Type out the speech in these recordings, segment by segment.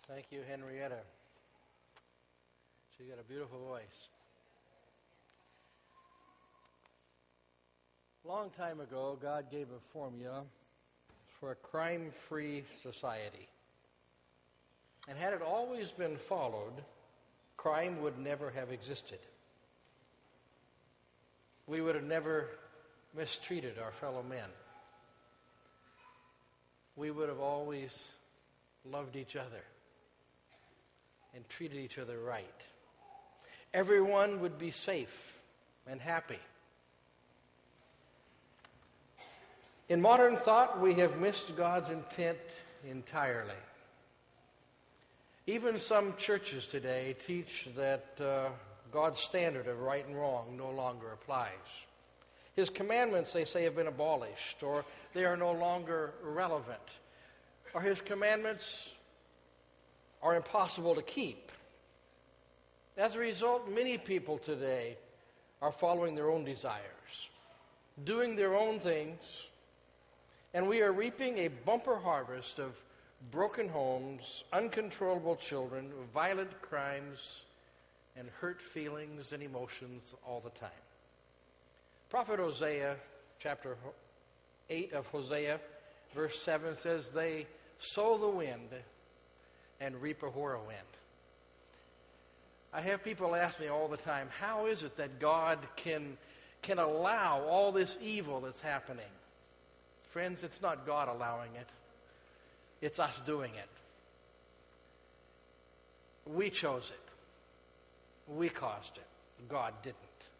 Thank you, Henrietta. She's got a beautiful voice. A long time ago, God gave a formula for a crime-free society. And had it always been followed, crime would never have existed. We would have never mistreated our fellow men. We would have always loved each other and treated each other right. Everyone would be safe and happy. In modern thought, we have missed God's intent entirely. Even some churches today teach that God's standard of right and wrong no longer applies. His commandments, they say, have been abolished, or they are no longer relevant, or his commandments are impossible to keep. As a result, many people today are following their own desires, doing their own things, and we are reaping a bumper harvest of broken homes, uncontrollable children, violent crimes, and hurt feelings and emotions all the time. Prophet Hosea, chapter 8 of Hosea, verse 7 says, "They sow the wind and reap a whirlwind." I have people ask me all the time, how is it that God can allow all this evil that's happening? Friends, it's not God allowing it. It's us doing it. We chose it. We caused it. God didn't.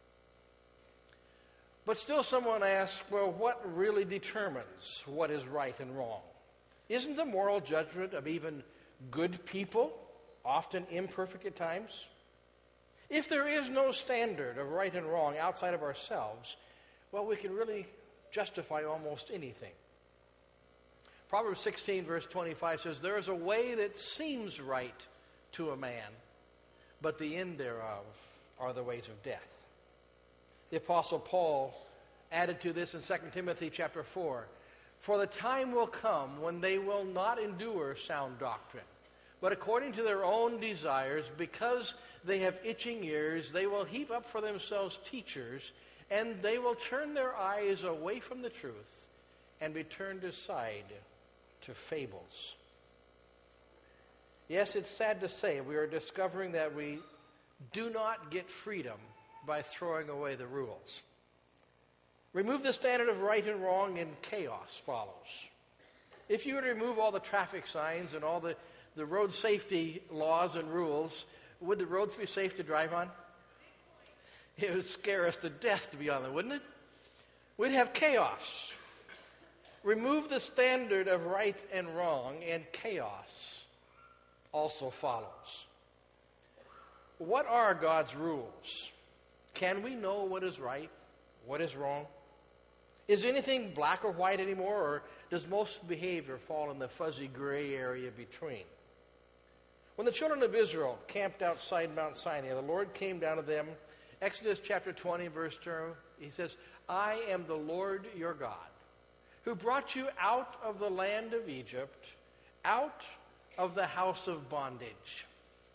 But still someone asks, well, what really determines what is right and wrong? Isn't the moral judgment of even good people often imperfect at times? If there is no standard of right and wrong outside of ourselves, well, we can really justify almost anything. Proverbs 16, verse 25 says, "There is a way that seems right to a man, but the end thereof are the ways of death." The Apostle Paul added to this in 2 Timothy chapter 4, "For the time will come when they will not endure sound doctrine, but according to their own desires, because they have itching ears, they will heap up for themselves teachers, and they will turn their eyes away from the truth and be turned aside to fables." Yes, it's sad to say we are discovering that we do not get freedom by throwing away the rules. Remove the standard of right and wrong and chaos follows. If you were to remove all the traffic signs and all the road safety laws and rules, would the roads be safe to drive on? It would scare us to death to be on them, wouldn't it? We'd have chaos. Remove the standard of right and wrong, and chaos also follows. What are God's rules? Can we know what is right, what is wrong? Is anything black or white anymore, or does most behavior fall in the fuzzy gray area between? When the children of Israel camped outside Mount Sinai, the Lord came down to them. Exodus chapter 20, verse 2, he says, "I am the Lord your God, who brought you out of the land of Egypt, out of the house of bondage."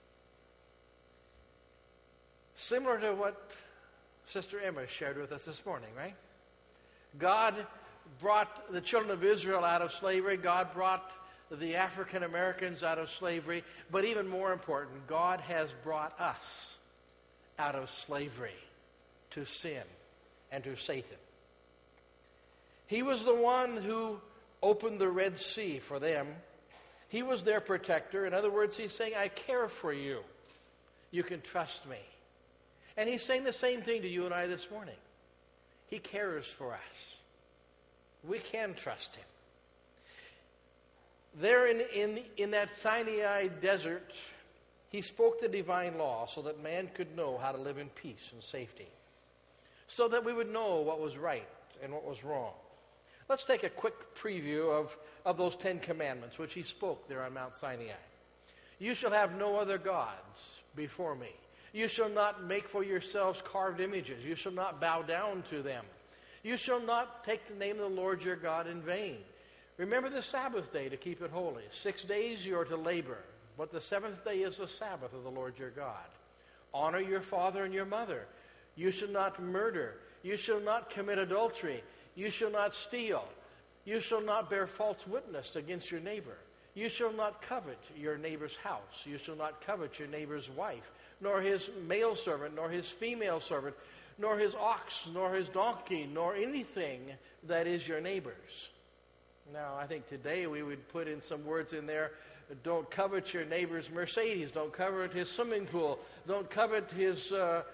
Similar to what Sister Emma shared with us this morning, right? God brought the children of Israel out of slavery. God brought the African Americans out of slavery. But even more important, God has brought us out of slavery to sin and to Satan. He was the one who opened the Red Sea for them. He was their protector. In other words, he's saying, I care for you. You can trust me. And he's saying the same thing to you and I this morning. He cares for us. We can trust him. There in that Sinai desert, he spoke the divine law so that man could know how to live in peace and safety, so that we would know what was right and what was wrong. Let's take a quick preview of those 10 commandments which he spoke there on Mount Sinai. "You shall have no other gods before me. You shall not make for yourselves carved images. You shall not bow down to them. You shall not take the name of the Lord your God in vain. Remember the Sabbath day to keep it holy. 6 days you are to labor, But the seventh day is the Sabbath of the Lord your God. Honor your father and your mother. You shall not murder. You shall not commit adultery. You shall not steal. You shall not bear false witness against your neighbor. You shall not covet your neighbor's house. You shall not covet your neighbor's wife, nor his male servant, nor his female servant, nor his ox, nor his donkey, nor anything that is your neighbor's. Now, I think today we would put in some words in there. Don't covet your neighbor's Mercedes. Don't covet his swimming pool. Don't covet his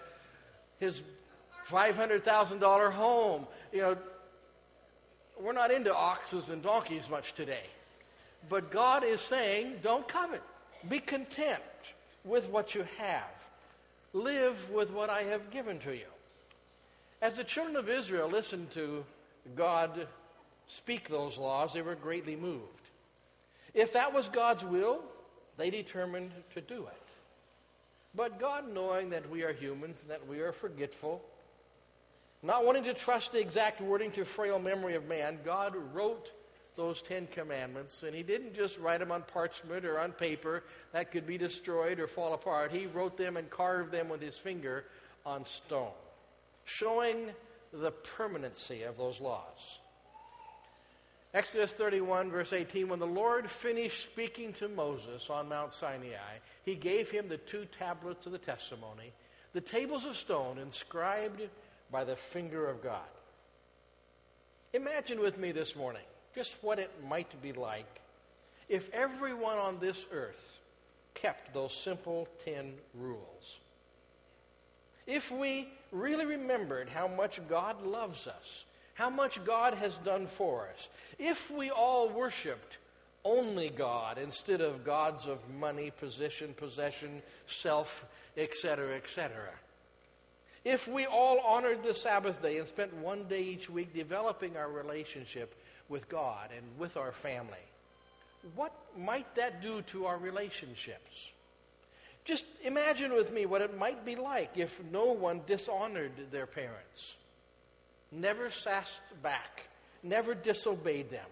$500,000 home. You know, we're not into oxes and donkeys much today. But God is saying, don't covet. Be content with what you have. Live with what I have given to you. As the children of Israel listened to God speak those laws, they were greatly moved. If that was God's will, they determined to do it. But God, knowing that we are humans, that we are forgetful, not wanting to trust the exact wording to frail memory of man, God wrote those 10 commandments, and he didn't just write them on parchment or on paper that could be destroyed or fall apart. He wrote them and carved them with his finger on stone, showing the permanency of those laws. Exodus 31, verse 18, when the Lord finished speaking to Moses on Mount Sinai, he gave him the 2 tablets of the testimony, the tables of stone inscribed by the finger of God. Imagine with me this morning just what it might be like if everyone on this earth kept those simple 10 rules. If we really remembered how much God loves us, how much God has done for us, if we all worshiped only God instead of gods of money, position, possession, self, etc., etc., if we all honored the Sabbath day and spent one day each week developing our relationship with God and with our family, what might that do to our relationships? Just imagine with me what it might be like if no one dishonored their parents, never sassed back, never disobeyed them.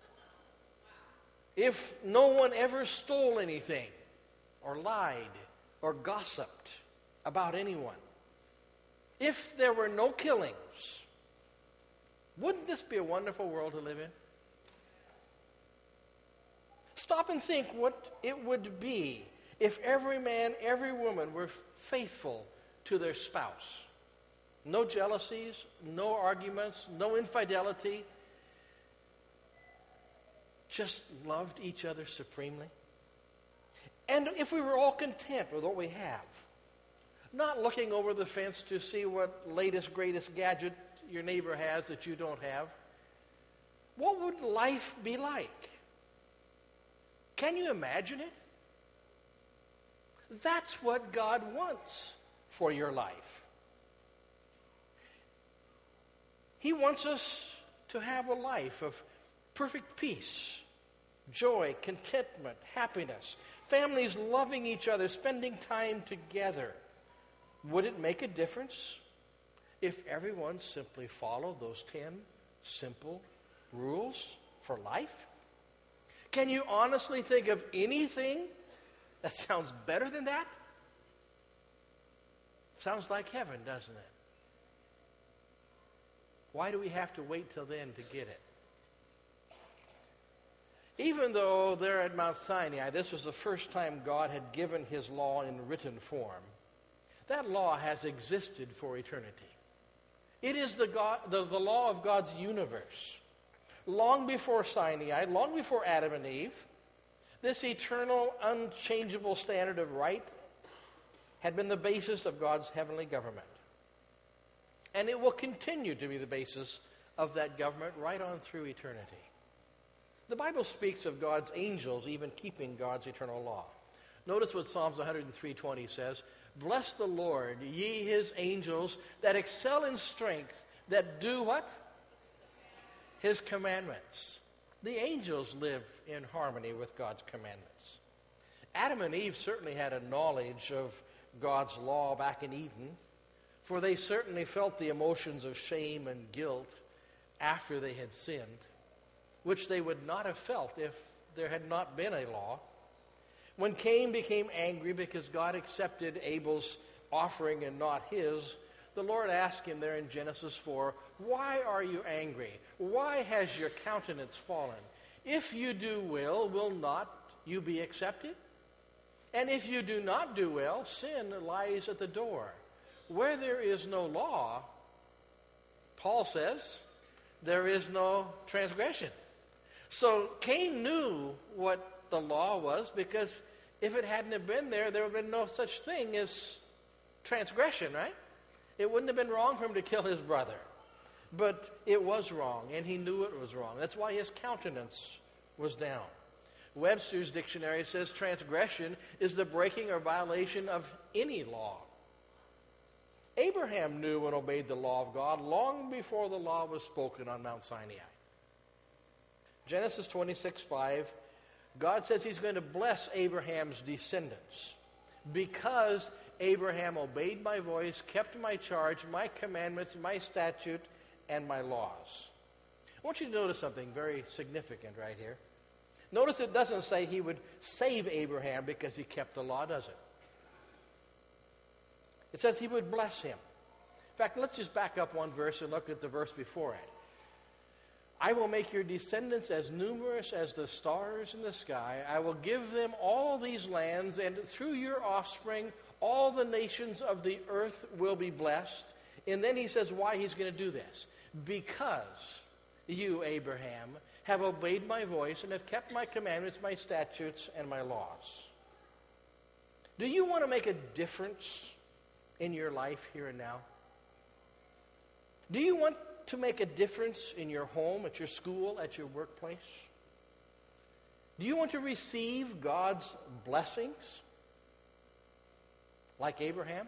If no one ever stole anything or lied or gossiped about anyone. If there were no killings, wouldn't this be a wonderful world to live in? Stop and think what it would be if every man, every woman were faithful to their spouse. No jealousies, no arguments, no infidelity. Just loved each other supremely. And if we were all content with what we have, not looking over the fence to see what latest, greatest gadget your neighbor has that you don't have, what would life be like? Can you imagine it? That's what God wants for your life. He wants us to have a life of perfect peace, joy, contentment, happiness, families loving each other, spending time together. Would it make a difference if everyone simply followed those 10 simple rules for life? Can you honestly think of anything that sounds better than that? Sounds like heaven, doesn't it? Why do we have to wait till then to get it? Even though there at Mount Sinai, this was the first time God had given his law in written form, that law has existed for eternity. It is the law of God's universe. Long before Sinai, long before Adam and Eve, this eternal, unchangeable standard of right had been the basis of God's heavenly government. And it will continue to be the basis of that government right on through eternity. The Bible speaks of God's angels even keeping God's eternal law. Notice what Psalms 103:20 says, "Bless the Lord, ye his angels that excel in strength, that do" what? His commandments. The angels live in harmony with God's commandments. Adam and Eve certainly had a knowledge of God's law back in Eden, for they certainly felt the emotions of shame and guilt after they had sinned, which they would not have felt if there had not been a law. When Cain became angry because God accepted Abel's offering and not his, the Lord asked him there in Genesis 4, "Why are you angry? Why has your countenance fallen? If you do will not you be accepted? And if you do not do well, sin lies at the door. Where there is no law," Paul says, "there is no transgression." So Cain knew what the law was, because if it hadn't have been there, there would have been no such thing as transgression, right? It wouldn't have been wrong for him to kill his brother. But it was wrong, and he knew it was wrong. That's why his countenance was down. Webster's dictionary says transgression is the breaking or violation of any law. Abraham knew and obeyed the law of God long before the law was spoken on Mount Sinai. Genesis 26:5, God says he's going to bless Abraham's descendants because Abraham obeyed my voice, kept my charge, my commandments, my statute, and my laws. I want you to notice something very significant right here. Notice it doesn't say he would save Abraham because he kept the law, does it? It says he would bless him. In fact, let's just back up one verse and look at the verse before it. "I will make your descendants as numerous as the stars in the sky. I will give them all these lands, and through your offspring, all the nations of the earth will be blessed." And then he says why he's going to do this. "Because you, Abraham, have obeyed my voice and have kept my commandments, my statutes, and my laws." Do you want to make a difference in your life here and now? Do you want to make a difference in your home, at your school, at your workplace? Do you want to receive God's blessings like Abraham?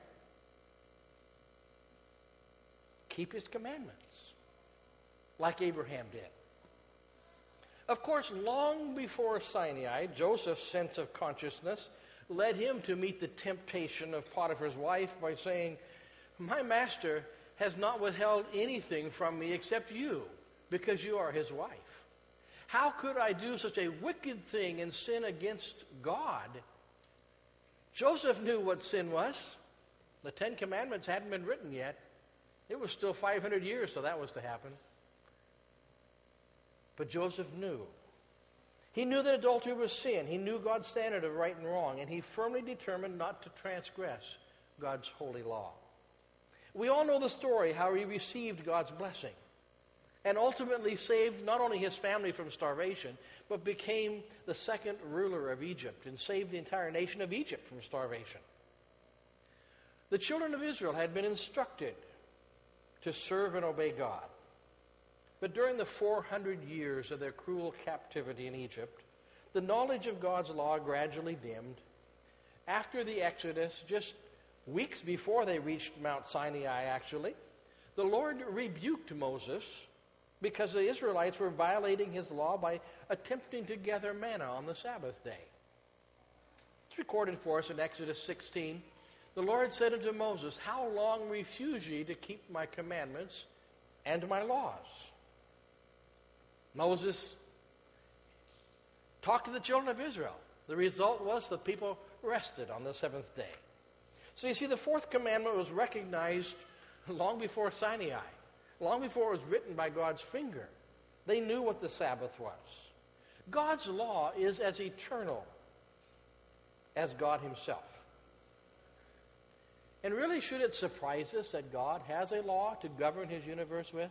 Keep his commandments like Abraham did. Of course, long before Sinai, Joseph's sense of consciousness led him to meet the temptation of Potiphar's wife by saying, "My master has not withheld anything from me except you, because you are his wife. How could I do such a wicked thing and sin against God?" Joseph knew what sin was. The 10 Commandments hadn't been written yet. It was still 500 years till that was to happen. But Joseph knew. He knew that adultery was sin. He knew God's standard of right and wrong, and he firmly determined not to transgress God's holy law. We all know the story, how he received God's blessing and ultimately saved not only his family from starvation, but became the second ruler of Egypt and saved the entire nation of Egypt from starvation. The children of Israel had been instructed to serve and obey God. But during the 400 years of their cruel captivity in Egypt, the knowledge of God's law gradually dimmed. After the Exodus, just weeks before they reached Mount Sinai, actually, the Lord rebuked Moses because the Israelites were violating his law by attempting to gather manna on the Sabbath day. It's recorded for us in Exodus 16. The Lord said unto Moses, "How long refuse ye to keep my commandments and my laws?" Moses talked to the children of Israel. The result was the people rested on the seventh day. So you see, the fourth commandment was recognized long before Sinai, long before it was written by God's finger. They knew what the Sabbath was. God's law is as eternal as God himself. And really, should it surprise us that God has a law to govern his universe with?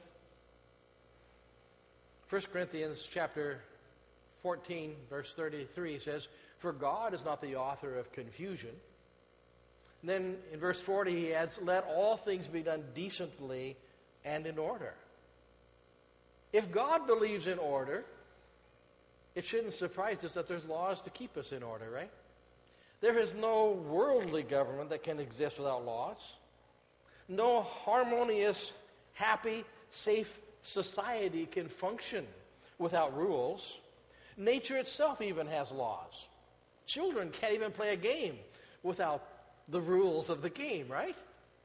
1 Corinthians chapter 14, verse 33 says, "For God is not the author of confusion." And then in verse 40 he adds, "Let all things be done decently and in order." If God believes in order, it shouldn't surprise us that there's laws to keep us in order, right? There is no worldly government that can exist without laws. No harmonious, happy, safe society can function without rules. Nature itself even has laws. Children can't even play a game without the rules of the game, right?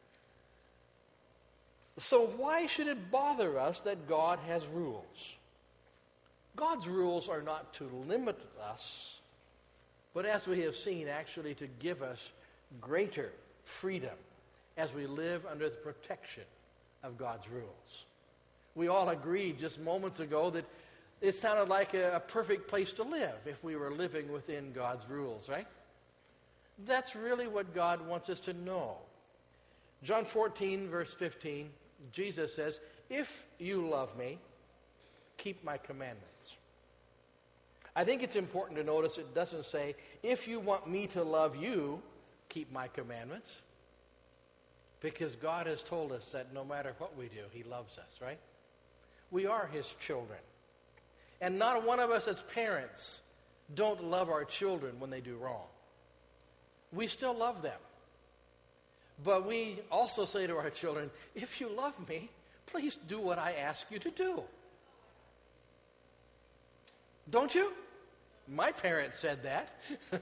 So why should it bother us that God has rules? God's rules are not to limit us, but as we have seen, actually to give us greater freedom as we live under the protection of God's rules. We all agreed just moments ago that it sounded like a perfect place to live if we were living within God's rules, right? That's really what God wants us to know. John 14, verse 15, Jesus says, "If you love me, keep my commandments." I think it's important to notice it doesn't say, "If you want me to love you, keep my commandments." Because God has told us that no matter what we do, He loves us, right? We are His children. And not one of us as parents don't love our children when they do wrong. We still love them. But we also say to our children, "If you love me, please do what I ask you to do." Don't you? My parents said that.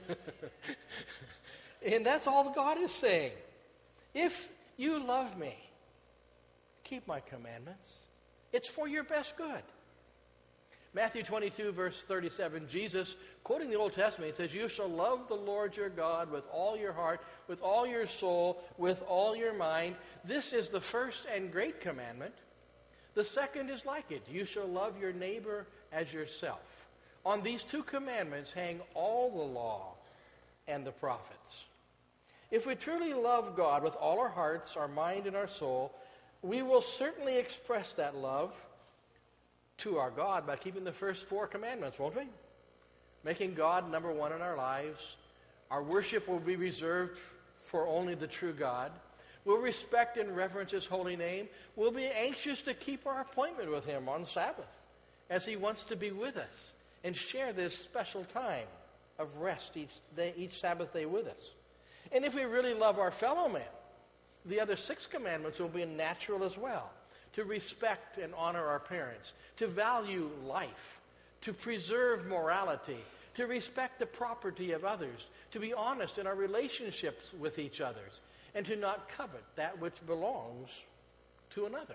And that's all God is saying. If you love me, keep my commandments. It's for your best good. Matthew 22, verse 37, Jesus, quoting the Old Testament, says, "You shall love the Lord your God with all your heart, with all your soul, with all your mind. This is the first and great commandment. The second is like it. You shall love your neighbor as yourself." On these two commandments hang all the law and the prophets. If we truly love God with all our hearts, our mind, and our soul, we will certainly express that love to our God by keeping the first four commandments, won't we? Making God number one in our lives. Our worship will be reserved for only the true God. We'll respect and reverence His holy name. We'll be anxious to keep our appointment with Him on Sabbath, as He wants to be with us and share this special time of rest each Sabbath day with us. And if we really love our fellow man, the other 6 commandments will be natural as well. To respect and honor our parents, to value life, to preserve morality, to respect the property of others, to be honest in our relationships with each other, and to not covet that which belongs to another.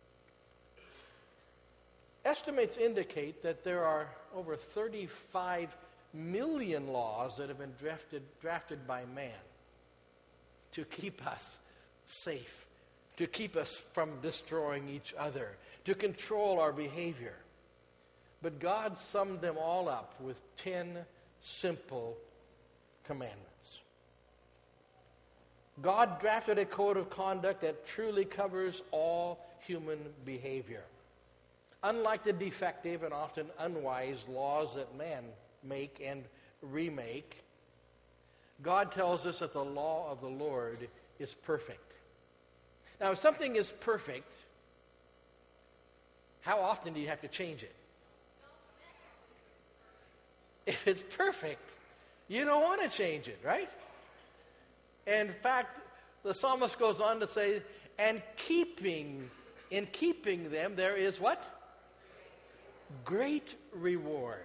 Estimates indicate that there are over 35 million laws that have been drafted by man to keep us safe, to keep us from destroying each other, to control our behavior. But God summed them all up with 10 simple commandments. God drafted a code of conduct that truly covers all human behavior. Unlike the defective and often unwise laws that man make and remake, God tells us that the law of the Lord is perfect. Now, if something is perfect, how often do you have to change it? If it's perfect, you don't want to change it, right? In fact, the psalmist goes on to say, and in keeping them, there is what? Great reward.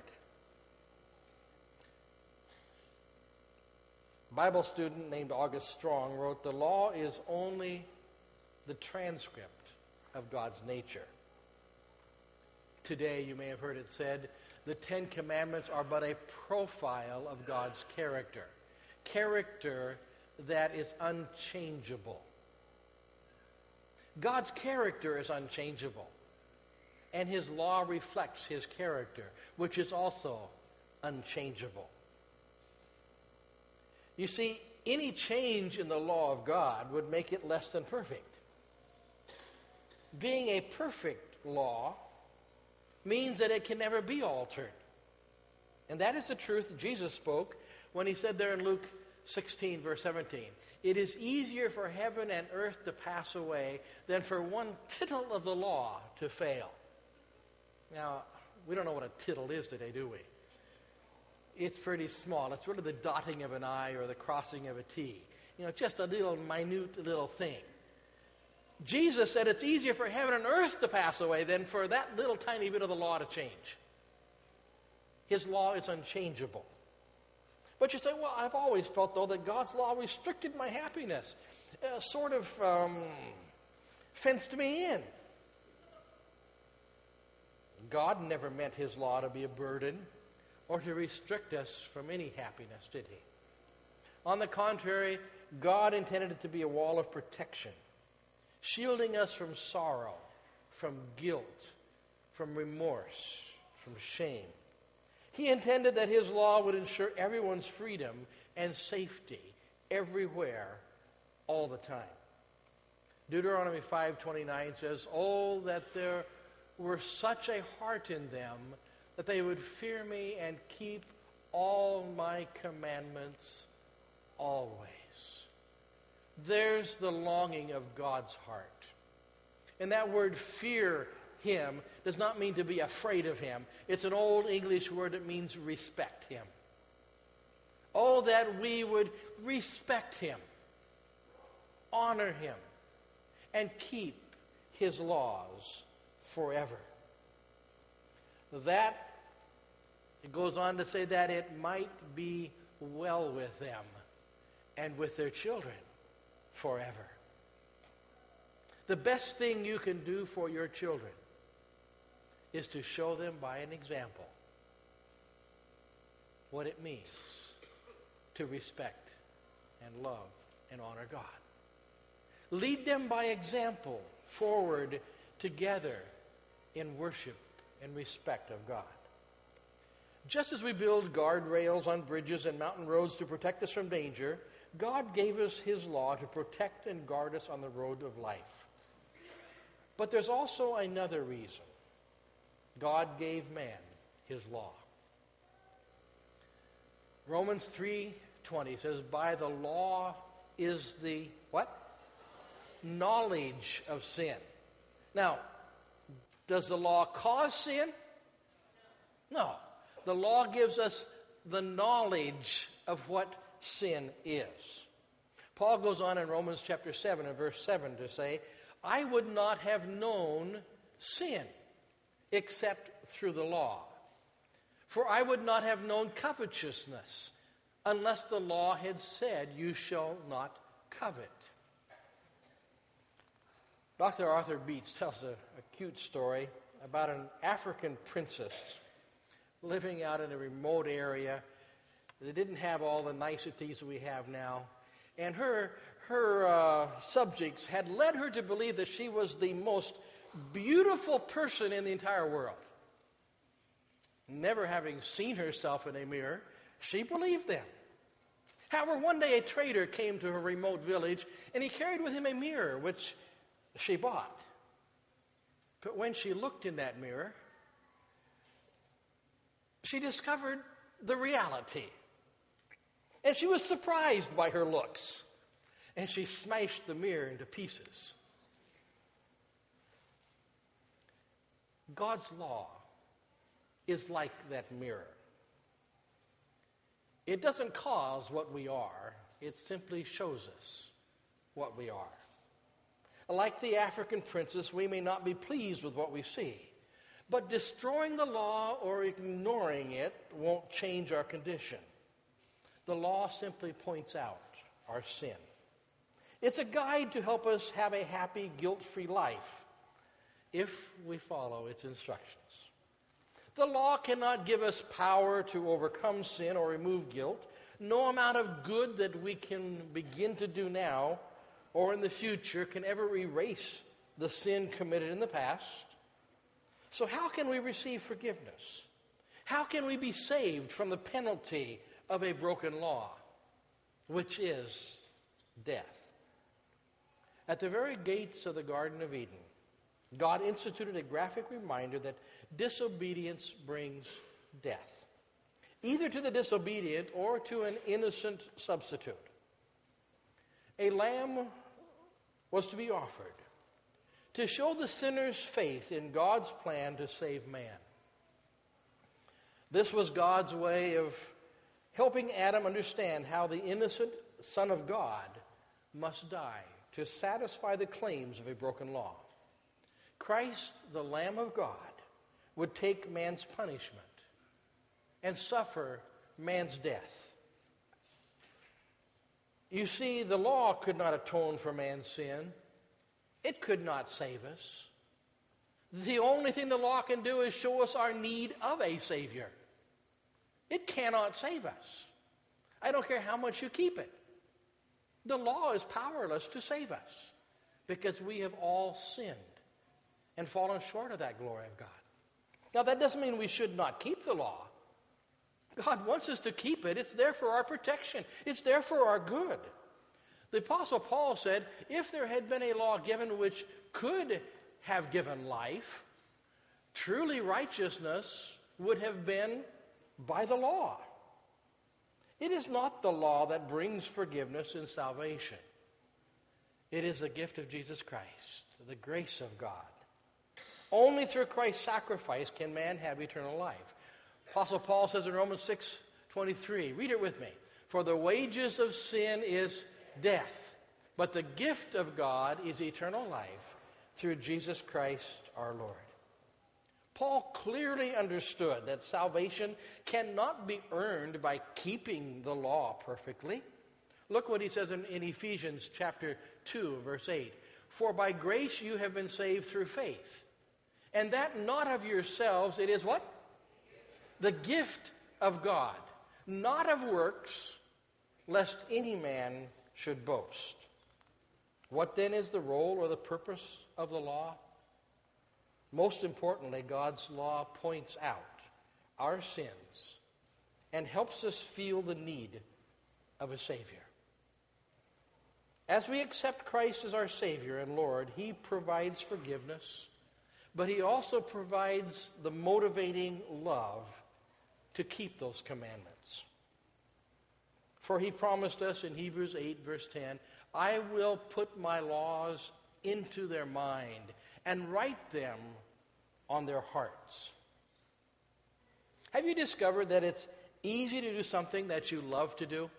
A Bible student named August Strong wrote, "The law is only the transcript of God's nature." Today, you may have heard it said, the 10 Commandments are but a profile of God's character. Character that is unchangeable. God's character is unchangeable. And His law reflects His character, which is also unchangeable. You see, any change in the law of God would make it less than perfect. Being a perfect law means that it can never be altered. And that is the truth Jesus spoke when He said there in Luke 16, verse 17, "It is easier for heaven and earth to pass away than for one tittle of the law to fail." Now, we don't know what a tittle is today, do we? It's pretty small. It's really the dotting of an I or the crossing of a T. Just a little minute little thing. Jesus said it's easier for heaven and earth to pass away than for that little tiny bit of the law to change. His law is unchangeable. But you say, well, I've always felt, though, that God's law restricted my happiness, sort of fenced me in. God never meant His law to be a burden or to restrict us from any happiness, did he? On the contrary, God intended it to be a wall of protection, shielding us from sorrow, from guilt, from remorse, from shame. He intended that his law would ensure everyone's freedom and safety everywhere, all the time. Deuteronomy 5:29 says, "Oh, that there were such a heart in them that they would fear me and keep all my commandments always." There's the longing of God's heart. And that word fear him does not mean to be afraid of him. It's an old English word that means respect him. Oh, that we would respect him, honor him, and keep his laws forever. That, it goes on to say that it might be well with them and with their children forever. The best thing you can do for your children is to show them by an example what it means to respect and love and honor God. Lead them by example forward together in worship and respect of God. Just as we build guardrails on bridges and mountain roads to protect us from danger, God gave us his law to protect and guard us on the road of life. But there's also another reason God gave man his law. Romans 3:20 says, "By the law is the" what? "Knowledge of sin." Now, does the law cause sin? No. The law gives us the knowledge of what sin is. Paul goes on in Romans chapter 7 and verse 7 to say, "I would not have known sin except through the law. For I would not have known covetousness unless the law had said, 'You shall not covet.'" Dr. Arthur Beets tells a cute story about an African princess living out in a remote area that didn't have all the niceties we have now. And her subjects had led her to believe that she was the most beautiful person in the entire world. Never having seen herself in a mirror, she believed them. However, one day a trader came to her remote village, and he carried with him a mirror, which she bought. But when she looked in that mirror, she discovered the reality. And she was surprised by her looks. And she smashed the mirror into pieces. God's law is like that mirror. It doesn't cause what we are. It simply shows us what we are. Like the African princess, we may not be pleased with what we see. But destroying the law or ignoring it won't change our condition. The law simply points out our sin. It's a guide to help us have a happy, guilt-free life if we follow its instructions. The law cannot give us power to overcome sin or remove guilt. No amount of good that we can begin to do now or in the future can ever erase the sin committed in the past. So how can we receive forgiveness? How can we be saved from the penalty of a broken law, which is death? At the very gates of the Garden of Eden, God instituted a graphic reminder that disobedience brings death, either to the disobedient or to an innocent substitute. A lamb was to be offered to show the sinner's faith in God's plan to save man. This was God's way of helping Adam understand how the innocent Son of God must die to satisfy the claims of a broken law. Christ, the Lamb of God, would take man's punishment and suffer man's death. You see, the law could not atone for man's sin. It could not save us. The only thing the law can do is show us our need of a Savior. It cannot save us. I don't care how much you keep it. The law is powerless to save us because we have all sinned and fallen short of that glory of God. Now, that doesn't mean we should not keep the law. God wants us to keep it. It's there for our protection. It's there for our good. The Apostle Paul said, if there had been a law given which could have given life, truly righteousness would have been by the law. It is not the law that brings forgiveness and salvation. It is the gift of Jesus Christ, the grace of God. Only through Christ's sacrifice can man have eternal life. Apostle Paul says in Romans 6:23, read it with me. For the wages of sin is death, but the gift of God is eternal life through Jesus Christ our Lord. Paul clearly understood that salvation cannot be earned by keeping the law perfectly. Look what he says in Ephesians chapter 2, verse 8. For by grace you have been saved through faith. And that not of yourselves, it is what? The gift of God, not of works, lest any man should boast. What then is the role or the purpose of the law? Most importantly, God's law points out our sins and helps us feel the need of a Savior. As we accept Christ as our Savior and Lord, He provides forgiveness, but He also provides the motivating love to keep those commandments. For He promised us in Hebrews 8, verse 10, I will put my laws into their mind and write them on their hearts. Have you discovered that it's easy to do something that you love to do?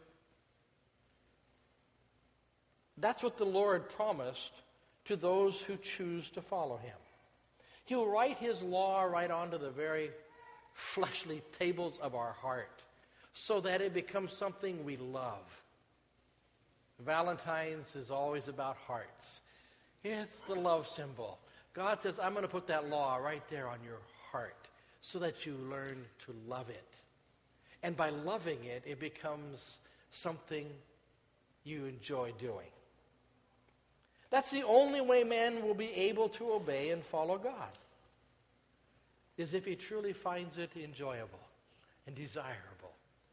That's what the Lord promised to those who choose to follow Him. He'll write His law right onto the very fleshly tables of our heart so that it becomes something we love. Valentine's is always about hearts. It's the love symbol. God says, I'm going to put that law right there on your heart so that you learn to love it. And by loving it, it becomes something you enjoy doing. That's the only way man will be able to obey and follow God, is if he truly finds it enjoyable and desirable.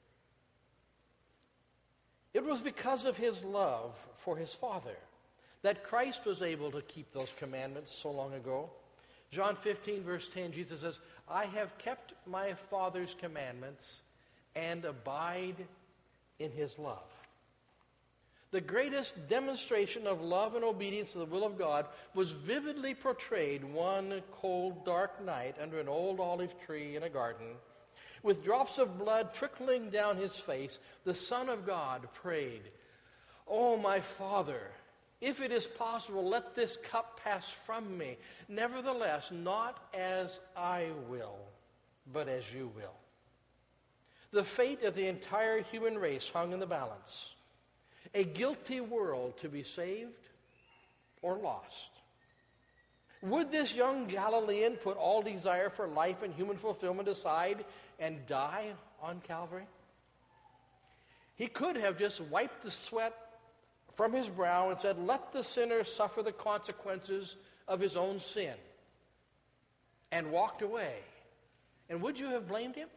It was because of his love for his Father that Christ was able to keep those commandments so long ago. John 15, verse 10, Jesus says, I have kept my Father's commandments and abide in His love. The greatest demonstration of love and obedience to the will of God was vividly portrayed one cold, dark night under an old olive tree in a garden. With drops of blood trickling down His face, the Son of God prayed, Oh, my Father, if it is possible, let this cup pass from me. Nevertheless, not as I will, but as you will. The fate of the entire human race hung in the balance. A guilty world to be saved or lost. Would this young Galilean put all desire for life and human fulfillment aside and die on Calvary? He could have just wiped the sweat from his brow and said, let the sinner suffer the consequences of his own sin, and walked away. And would you have blamed him?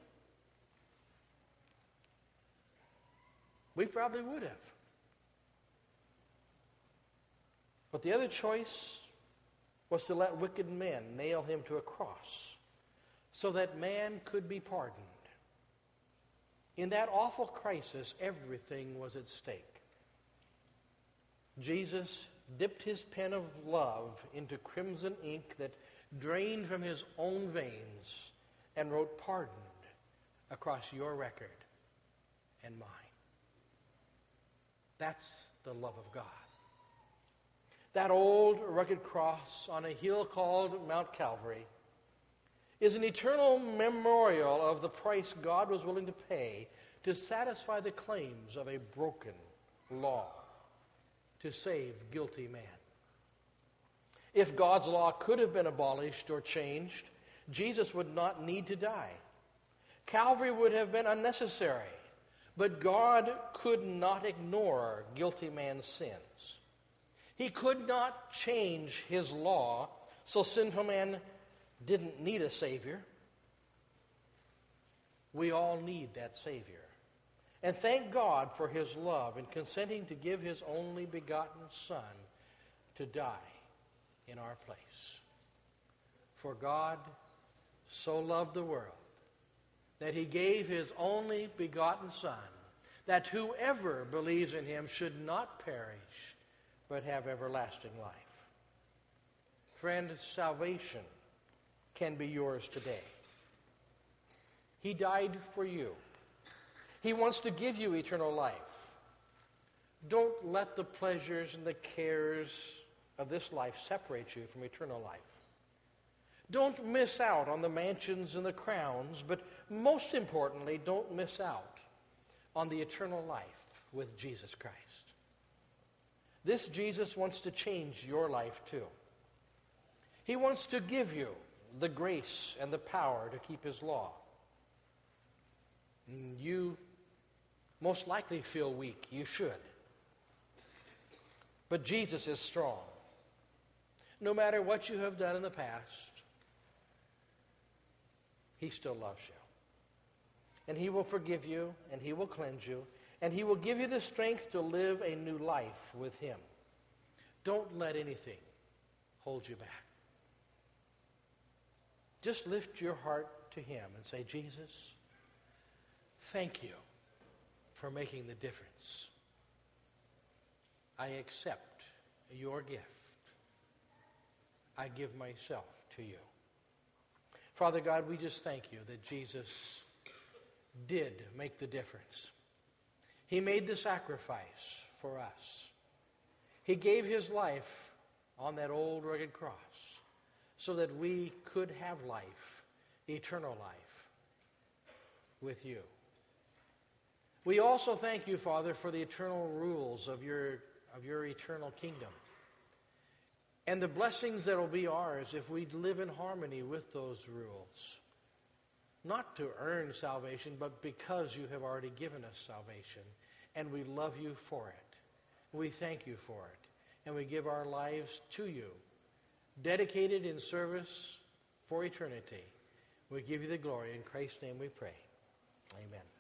We probably would have. But the other choice was to let wicked men nail him to a cross so that man could be pardoned. In that awful crisis, everything was at stake. Jesus dipped his pen of love into crimson ink that drained from his own veins and wrote pardoned across your record and mine. That's the love of God. That old rugged cross on a hill called Mount Calvary is an eternal memorial of the price God was willing to pay to satisfy the claims of a broken law to save guilty man. If God's law could have been abolished or changed, Jesus would not need to die. Calvary would have been unnecessary, but God could not ignore guilty man's sins. He could not change his law, so sinful man didn't need a Savior. We all need that Savior. And thank God for his love in consenting to give his only begotten Son to die in our place. For God so loved the world that he gave his only begotten Son, that whoever believes in him should not perish, but have everlasting life. Friend, salvation can be yours today. He died for you. He wants to give you eternal life. Don't let the pleasures and the cares of this life separate you from eternal life. Don't miss out on the mansions and the crowns, but most importantly, don't miss out on the eternal life with Jesus Christ. This Jesus wants to change your life too. He wants to give you the grace and the power to keep his law. You most likely feel weak. You should. But Jesus is strong. No matter what you have done in the past, he still loves you. And he will forgive you, and he will cleanse you, and he will give you the strength to live a new life with him. Don't let anything hold you back. Just lift your heart to him and say, Jesus, thank you for making the difference. I accept your gift. I give myself to you. Father God, we just thank you that Jesus did make the difference. He made the sacrifice for us. He gave his life on that old rugged cross so that we could have life, eternal life, with you. We also thank you, Father, for the eternal rules of your eternal kingdom and the blessings that will be ours if we live in harmony with those rules. Not to earn salvation, but because you have already given us salvation, and we love you for it. We thank you for it, and we give our lives to you, dedicated in service for eternity. We give you the glory. In Christ's name we pray. Amen.